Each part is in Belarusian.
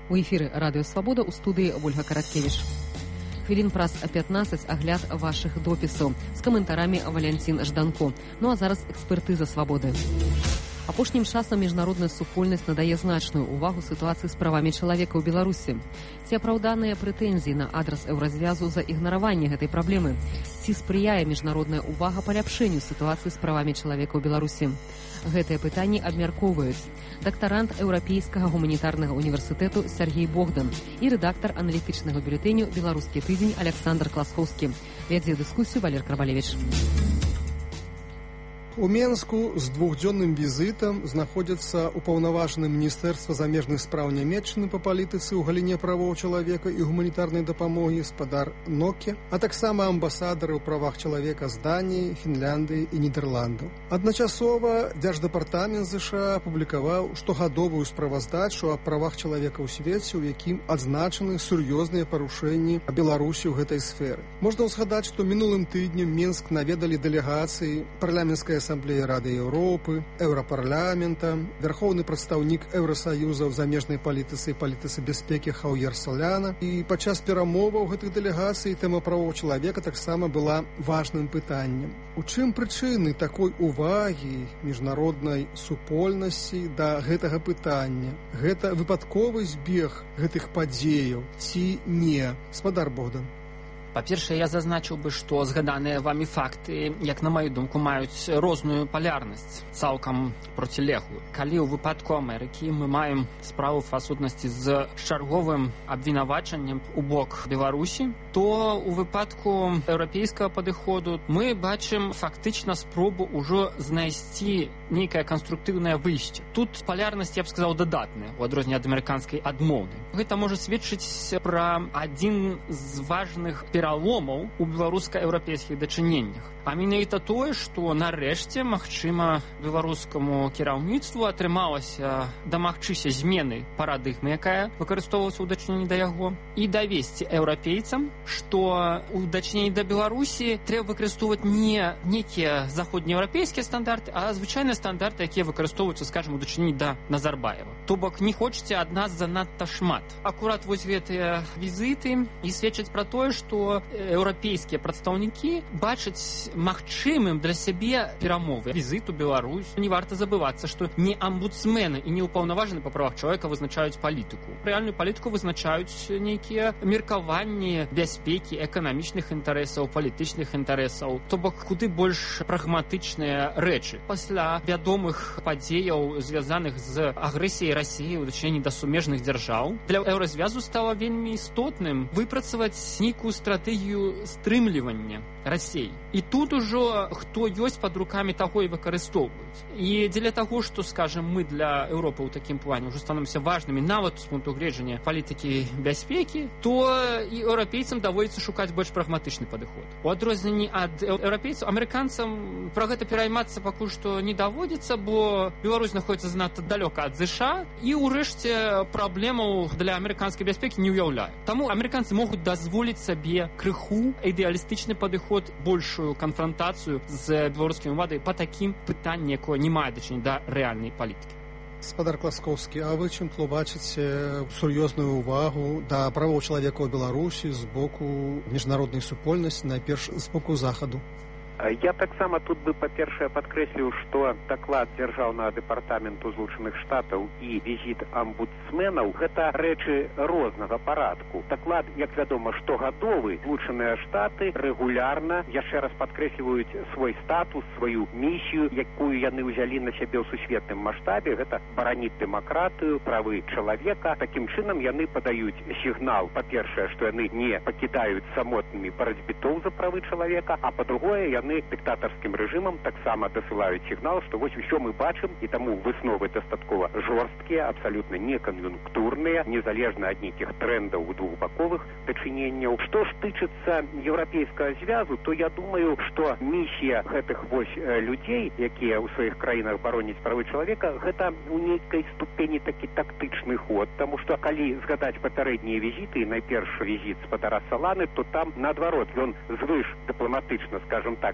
У эфіры Радыё Свабода, у студыі Ольга Караткевіч. Хвілін праз 15 агляд вашых допісаў з каментарамі Валянцін Жданко. Ну а зараз экспертыза свабоды. Апошнім часам міжнародная супольнасць надае значную ўвагу сітуацыі з правамі чалавека ў Беларусі. Ці апраўданыя прэтэнзіі на адрас еўразвязу за ігнараванне гэтай праблемы? Ці спрыяе міжнародная ўвага паляпшэнню сітуацыі з правамі чалавека ў Беларусі? Гэтыя пытанні абмяркоўваюць дактарант Еўрапейскага гуманітарнага універсітэту Сергей Богдан і рэдактар аналітычнага бюлетэню «Беларускі тыдзень» Александр Класхоўскі. Вядзе дыскусію Валер Карбалевіч. У Менску з двухдзённым візітам знаходзяцца ўпаўнаважаны Міністэрства замежных спраў Нямецчыны па палітыцы ў галіне правоў чалавека і гуманітарнай дапамогі спадар Ноке, а таксама амбасадары ў правах чалавека з Даніі, Фінляндыі і Нідерландаў. Адначасова Дзярждэпартамент ЗША апублікаваў штогадовую справаздачу аб правах чалавека ў свеце, у якім адзначаны сур'ёзныя парушэнні Беларусі ў гэтай сферы. Можна ўзгадаць, што минулым тыднем Менск наведалі дэлегацыі парламенцкай Ассамблеі Рады Еўропы, Еўрапарламента, вярхоўны прадстаўнік Еўрасаюза ў замежнай палітыцы і палітыцы бяспекі Хаўер Соляна. І падчас перамоваў гэтых дэлегацый тэма правоў чалавека таксама была важным пытаннем. У чым прычыны такой увагі міжнароднай супольнасці да гэтага пытання? Гэта выпадковы збег гэтых падзеяў ці не? Спадар Богдан. Па-першае, я зазначыў бы, што згаданыя вамі факты, як на маю думку, маюць розную палярнасць, цалкам процілеглую. Калі ў выпадку Амерыкі мы маем справу па сутнасці з чарговым абвінавачаннем у бок Беларусі, то ў выпадку еўрапейскага падыходу мы бачым фактычна спробу ўжо знайсці нейкае канструктыўнае выйсце. Тут палярнасць, я б сказаў, дадатная, у адрозненне ад амерыканскай адмоўнай. Гэта можа сведчыць пра адзін з важных пераломаў у беларуска-еўрапейскіх дачыненнях. А менавіта тое, што нарэшце, магчыма, беларускаму кіраўніцтву атрымалася дамагчыся змены парадыгмы, якая выкарыстоўвалася ў дачыненні да яго, і давесці еўрапейцам, што ў дачыненні да Беларусі трэба выкарыстоўваць не нейкія заходнееўрапейскія стандарты, а звычайныя стандарты, якія выкарыстоўваюцца, скажам, у дачыненні да Назарбаева. То бок, не хочаце ад нас занадта шмат. Акурат вось гэтыя візіты і сведчаць пра тое, што еўрапейскія прадстаўнікі бачаць магчымым для сябе перамовы. Візіт у Беларусь. Не варта забывацца, што не амбудсмены і не ўпаўнаважаны па правах чалавека вызначаюць палітыку. Рэальную палітыку вызначаюць нейкія меркаванні бяспекі, эканамічных інтарэсаў, палітычных інтарэсаў. То бок, куды больш прагматычныя рэчы. Пасля вядомых падзеяў, звязаных з агрэсіяй Расіі ў дачыненні да сумежных дзяржаў, для еўразвязу стала вельмі істотным выпрацаваць нейкую стратэгію стрымлівання Расіі. І тут ужо хто ёсць пад рукамі, таго і выкарыстоўваюць. І дзеля таго, што, скажем, мы для Еўропы ў такім плане ўжо становімся важнымі нават з пункту гледжання палітыкі бяспекі, то і еўрапейцам даводзіцца шукаць больш прагматычны падыход. У адрозненні ад еўрапейцаў, амерыканцам пра гэта пераймацца пакуль што не даводзіцца, бо Беларусь знаходзіцца занадта далёка ад ЗША і ўрэшце праблемаў для амерыканскай бяспекі не ўяўляе. Таму амерыканцы могуць дазволіць сабе крыху ідэалістычны падыход, большую канфрантацыю з беларускімі ўладамі па такім пытанні, якое не мае дачынення да рэальнай палітыкі. Спадар Класхоўскі, а вы чым тлумачыце сур'ёзную ўвагу да правоў чалавека ў Беларусі з боку міжнароднай супольнасці, найперш з боку захаду? Я таксама тут бы, па-першае, падкрэсліў, што даклад дзяржаўнага дэпартаменту Злучаных Штатаў і візіт амбудсменаў – гэта рэчы рознага парадку. Даклад, як вядома, штогадовы. Злучаныя Штаты рэгулярна, яшчэ раз падкрэсліваюць свой статус, сваю місію, якую яны ўзялі на сябе ў сусветным маштабе. Гэта бараніць дэмакратыю, правы чалавека. Такім чынам яны падаюць сігнал, па-першае, што яны не пакідаюць самотнымі барацьбітоў за правы чалавека, а па-другое, яны дыктатарскім рэжымам таксама дасылаюць сігнал, што вось усё мы бачым, і таму высновы дастаткова жорсткія, абсалютна некан'юнктурныя, незалежна ад нейкіх трэндаў двухбаковых дачыненняў. Што ж тычыцца еўрапейскага звязу, то я думаю, што місія гэтых вось людзей, якія ў сваіх краінах бароняць правы чалавека, гэта у нейкай ступені такі тактычны ход, таму што калі згадаць папярэднія візіты, найперш візіт спадара Саланы, то там наадварот ён звыш дыпламатычна, скажем так,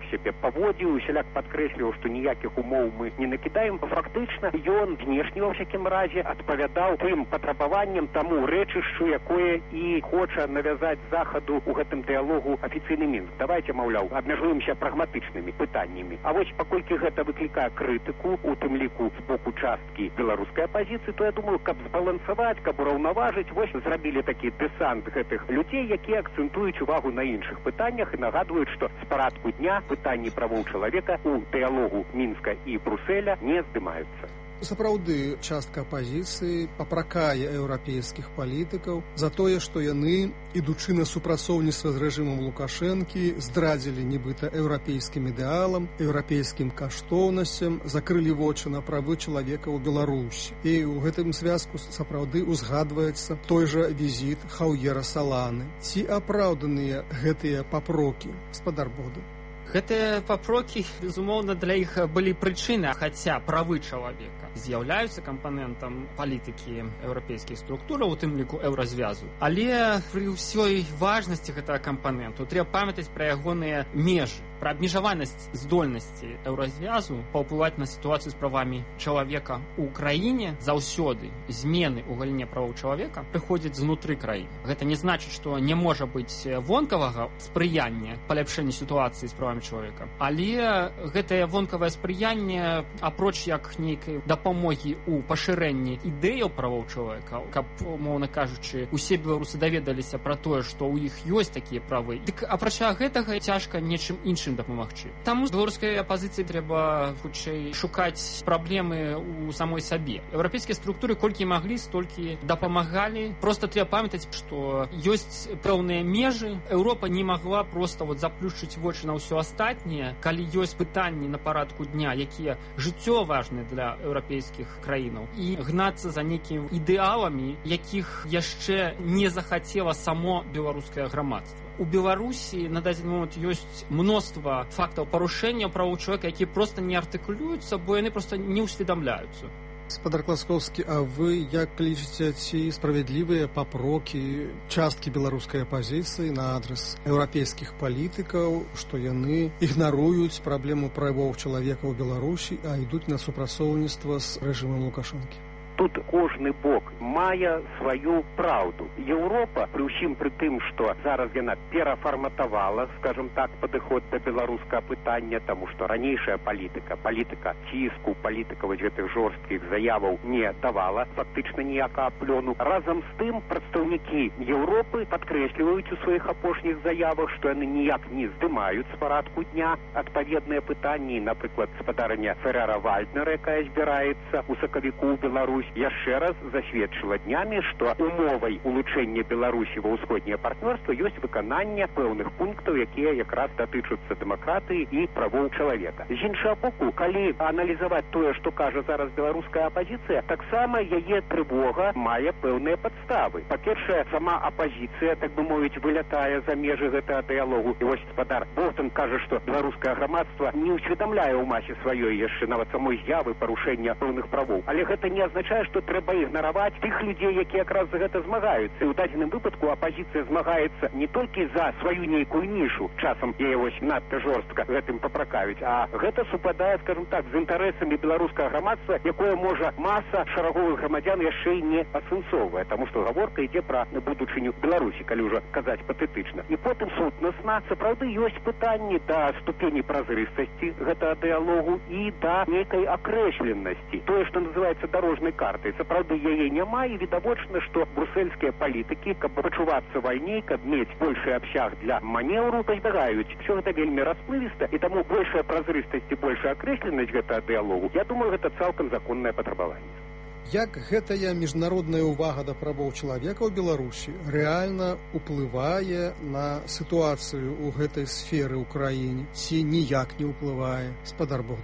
так сябе паводзіў, усяляк падкрэсліваў, што ніякіх умоў мы не накідаем. Фактычна ён знешне ва всякім разе адпавядаў тым патрабаванням, таму рэчышчу, якое і хоча навязаць захаду ў гэтым дыялогу афіцыйны Мінск. Давайте, маўляў, абмяжуемся прагматычнымі пытаннямі. А вось паколькі гэта выклікае крытыку, у тым ліку з боку часткі беларускай апазіцыі, то я думаю, каб збалансаваць, каб ураўнаважыць, вось зрабілі такі дэсант гэтых людзей, якія акцэнтуюць увагу на іншых пытаннях і нагадваюць, што з парадку дня пытанні правоў чалавека у дыялогу Мінска і Бруселя не здымаюцца. Сапраўды, частка апазіцыі папракае еўрапейскіх палітыкаў за тое, што яны, ідучы на супрацоўніцтва з рэжымам Лукашэнкі, здрадзілі нібыта еўрапейскім ідэалам, еўрапейскім каштоўнасцям, закрылі вочы на правы чалавека ў Беларусі. І ў гэтым звязку сапраўды узгадваецца той жа візіт Хаўера Саланы. Ці апраўданыя гэтыя папрокі, гаспадар Богдан? Гэтыя папрокі, безумоўна, для іх былі прычыны, хаця правы чалавека з'яўляюцца кампанентам палітыкі еўрапейскіх структураў, у тым ліку еўразвязу. Але пры ўсёй важнасці гэтага кампаненту трэба памятаць пра ягоныя межы, пра абмежаванасць здольнасці еўразвязу паўплываць на сітуацыю з правамі чалавека ў краіне. Заўсёды змены ў галіне правоў чалавека прыходзяць знутры краіны. Гэта не значыць, што не можа быць вонкавага спрыяння паляпшэнню сітуацыі з правамі чалавека. Але гэтае вонкавае спрыянне, апроч як нейкай дапамогі ў пашырэнні ідэяў правоў чалавека, каб, умоўна кажучы, усе беларусы даведаліся пра тое, што ў іх ёсць такія правы, дык апрача гэтага цяжка нечым іншым дапамагчы. Таму з беларускай апазіцыі трэба хутчэй шукаць праблемы ў самой сабе. Еўрапейскія структуры колькі маглі, столькі дапамагалі. Проста трэба памятаць, што ёсць пэўныя межы. Еўропа не магла проста заплюшчыць вочы на ўсё астатняе, калі ёсць пытанні на парадку дня, якія жыццёва важныя для еўрапейскіх краінаў, і гнацца за нейкімі ідэаламі, якіх яшчэ не захацела само беларускае грамадства. У Беларусі на дадзены момант ёсць мноства фактаў парушэння правоў чалавека, якія проста не артыкулююцца, бо яны проста не ўсведамляюцца. Гаспадар Класкоўскі, а вы як лічыце, ці справядлівыя папрокі часткі беларускай апазіцыі на адрас еўрапейскіх палітыкаў, што яны ігнаруюць праблему правоў чалавека ў Беларусі, а ідуць на супрацоўніцтва з рэжымам Лукашэнкі? Тут кожны бок мае сваю праўду. Еўропа, пры ўсім пры тым, што зараз яна перафарматавала, скажем так, падыход да беларускага пытання, таму што ранейшая палітыка ціску, палітыка вось гэтых жорсткіх заяваў не давала фактычна ніякага плёну. Разам з тым прадстаўнікі Еўропы падкрэсліваюць у сваіх апошніх заявах, што яны ніяк не здымаюць з парадку дня адпаведныя пытанні. Напрыклад, гаспадарыня Ферера Вальднера, якая збіраецца ў сакавіку ў Беларусь, яшчэ раз засведчыла днямі, што умовай улучшэння Беларусі ва ўсходняе партнёрства ёсць выкананне пэўных пунктаў, якія якраз датычацца дэмакратыі і правоў чалавека. З іншага боку, калі аналізаваць тое, што кажа зараз беларуская апазіцыя, таксама яе трывога мае пэўныя падставы. Па-першае, сама апазіцыя, так бы мовіць, вылятае за межы гэтага дыялогу. І вось гаспадар Богдан кажа, што беларускае грамадства не ўсведамляе ў масе сваёй яшчэ нават самой з'явы парушэння пэўных правоў. Але гэта не азначае, што трэба ігнараваць тых людзей, якія якраз за гэта змагаюцца. І ў дадзеным выпадку апазіцыя змагаецца не толькі за сваю нейкую нішу, часам яе вось надта жорстка гэтым папракаюць, а гэта супадае, скажем так, з інтарэсамі беларускага грамадства, якое можа маса шараговых грамадзян яшчэ і не асэнсоўвае, таму што гаворка ідзе пра будучыню Беларусі, калі ўжо казаць патэтычна. І потым сутнасна, сапраўды ёсць пытанні да ступені празрыстасці гэтага дыялогу і да нейкай акрэсленасці. Тое, што называецца дарожнай картай, сапраўды яе няма, і відавочна, што брусельскія палітыкі, каб пачувацца вальней, каб мець большы абсяг для манеўру, пазбягаюць. Все гэта вельмі расплывіста, і таму большая празрыстасць і большая акрэсленасць гэтага дыялогу, я думаю, гэта цалкам законнае патрабаванне. Як гэтая міжнародная ўвага да правоў чалавека ў Беларусі рэальна ўплывае на сітуацыю ў гэтай сферы ў краіне, ці ніяк не ўплывае, гаспадар Богдан?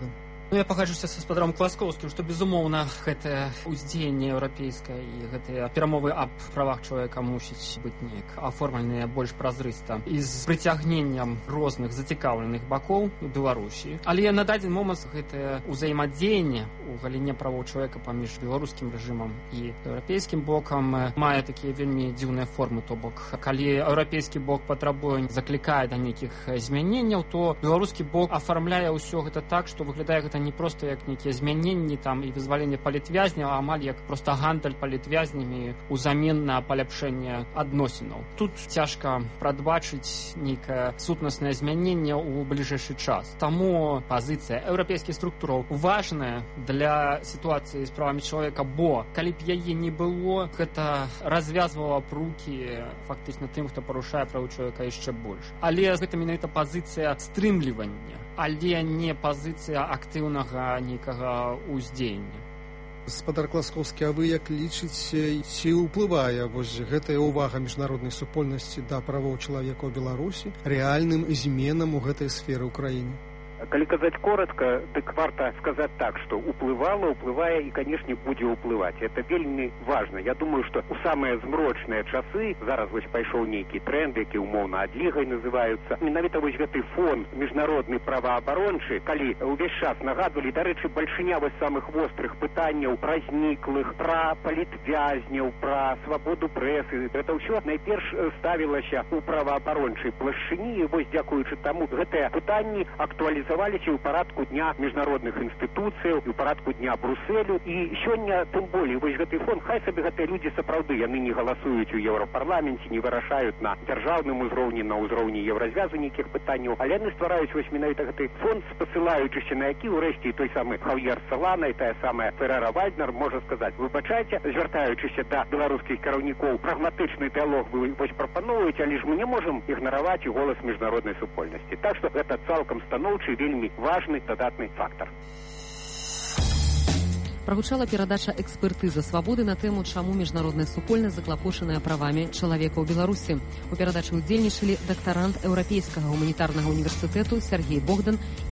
Я пагаджуся са спадаром Класкоўскім, што, безумоўна, гэтае ўздзеянне еўрапейскае і гэтыя перамовы аб правах чалавека мусіць быць неяк аформленыя больш празрыста і з прыцягненнем розных зацікаўленых бакоў у Беларусі. Але на дадзены момант гэтае ўзаемадзеянне у галіне правоў чалавека паміж беларускім рэжымам і еўрапейскім бокам мае такія вельмі дзіўныя формы. То бок, калі еўрапейскі бок патрабуе, заклікае да нейкіх змяненняў, то беларускі бок афармляе ўсё гэта так, што выглядае гэта не проста як нейкія змяненні там і вызваленне палітвязняў, а амаль як проста гандаль палітвязнямі ўзамен на паляпшэнне адносінаў. Тут цяжка прадбачыць нейкае сутнаснае змяненне ў бліжэйшы час. Таму пазіцыя еўрапейскіх структураў важная для сітуацыі з правамі чалавека, бо калі б яе не было, гэта развязвала б рукі фактычна тым, хто парушае правы чалавека яшчэ больш. Але гэта менавіта пазіцыя стрымлівання, але не пазіцыя актыўнага нейкага ўздзеяння. Спадар Класкоўскі, а вы як лічыце, ці ўплывае гэтая ўвага міжнароднай супольнасці да правоў чалавека ў Беларусі рэальным зменам у гэтай сферы ў краіне? Калі казаць коротко, дык варта сказаць так, што уплывала, уплывае і, канешне, будзе ўплываць. Это вельмі важна. Я думаю, што у самыя змрочныя часы, зараз вось пайшоў нейкі тренд, які умоўна адлігай называюцца, менавіта вось гэты фон міжнародны праваабарончы, калі ўвесь час нагадвалі, дарэчы, бальшыня вось самых вострых пытанняў пра зніклых, пра палітвязняў, пра свабоду прэсы. Гэта ўсё найперш ставілася ў праваабарончай плашчыні, і вось дзякуючы таму гэтыя пытанні актуалізаваліся ў парадку дня міжнародных інстытуцыяў, і ў парадку дня Брусэлю. І сёння тым болей вось гэты фон, хай сабе гэтыя людзі сапраўды, яны не галасуюць у Еўрапарламенце, не вырашаюць на дзяржаўным узроўні, на ўзроўні Еўразвязу нейкіх пытанняў, але яны ствараюць вось менавіта гэты фон, спасылаючыся на які ўрэшце той самы Хав'ер Салана і тая самая Ферера Вальднер можа сказаць: выбачайце, звяртаючыся да беларускіх кіраўнікоў, прагматычны дыялог вы вось прапаноўваеце, але ж мы не можам ігнараваць і голас міжнароднай супольнасці. Так што гэта цалкам станоўчы, вельмі важны дадатны фактар. Прагучала перадача экспертыза свабоды на тэму, чаму міжнародная супольнасць заклапошаная правамі чалавека ў Беларусі. У перадачы ўдзельнічалі дактарант Еўрапейскага гуманітарнага універсітэту Сергей Богдан